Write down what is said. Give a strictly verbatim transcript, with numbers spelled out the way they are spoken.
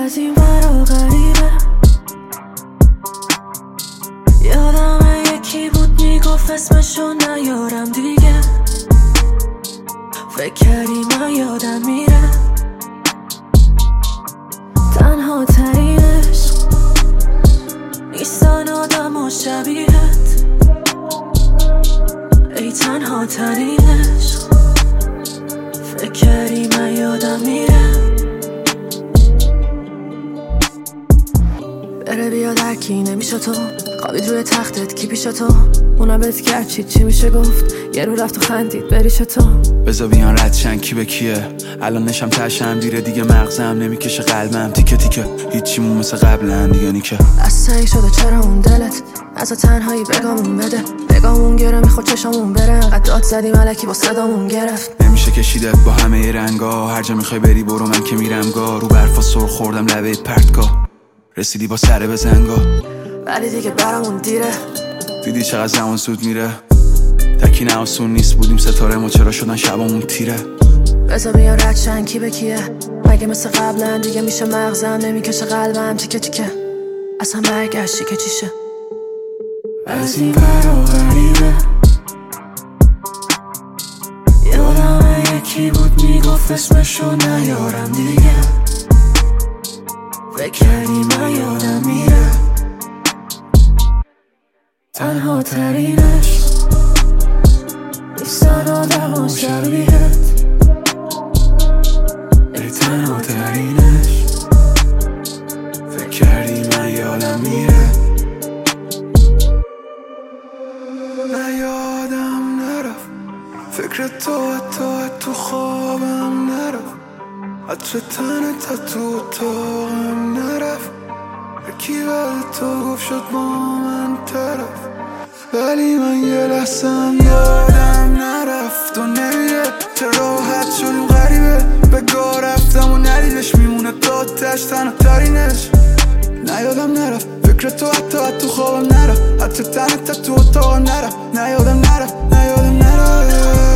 از این ورا غریبه. یادم یکی بود میگفت اسمشو نیارم دیگه. فکر کردی من یادم میره. تنها ترینش نیستن آدم و شبیهت. ای تنها ترینش فکر کردی من یادم میره. بره بیاد هرکی نمیشه تو. خوابید روی تختت کی پیش تو. اونم بهت کرد چی چی میشه گفت. یه رو رفت و خندید بریش تو. بذار بیان ردشن کی به کیه. الان نشم تشم دیره دیگه مغزم نمیکشه قلبم تیکه تیکه. هیچیمون مثل قبلا دیگه نیکه. از سعی شده چرا اون دلت از تنهایی بگامون بده. بگامون گره میخور چشامون بره. انقدر داد زدی ملکی با صدامون گرفت. نمیشه کشیدت با همه رنگا. هر جا میخوای بری برو من که میرم گا. رو برفا سر خوردم لبه پرتگاه. رسیدی با سر بزنگا ولی دیگه برامون دیره. دیدی چقدر زمان زود میره. تکی نه آسون نیست بودیم ستاره ما چرا شدن شبامون تیره. بذار بیان ردشن کی به کیه. مگه مثل قبلا دیگه میشه مغزم نمیکشه قلبم تیکه تیکه. اصلا برگشتی که چیشه. از این ورا غریبه. یادم یکی بود میگفت اسمشو نیارم دیگه. فکر کردی من یادم میره. تنها ترینش نیستن آدم و شبیهت. ای تنها ترینش فکر کردی من یادم میره. نه یادم نرفت فکر تو حتی تو خوابم نرفت. عطر تنت تو اتاقم نرفت. یکی بعد تو گفت شد با من طرف. ولی من یه لحظم یادم نرفت و نمیره. چه راحت شدیم غریبه. بگاه رفتم و ندیدش میمونه تا تش تنها ترینش. نه یادم نرفت فکر تو حتی حتی تو خوابم نرفت. عطر تنت تو اتاقم نرفت. نه یادم نرفت نه یادم نرفت.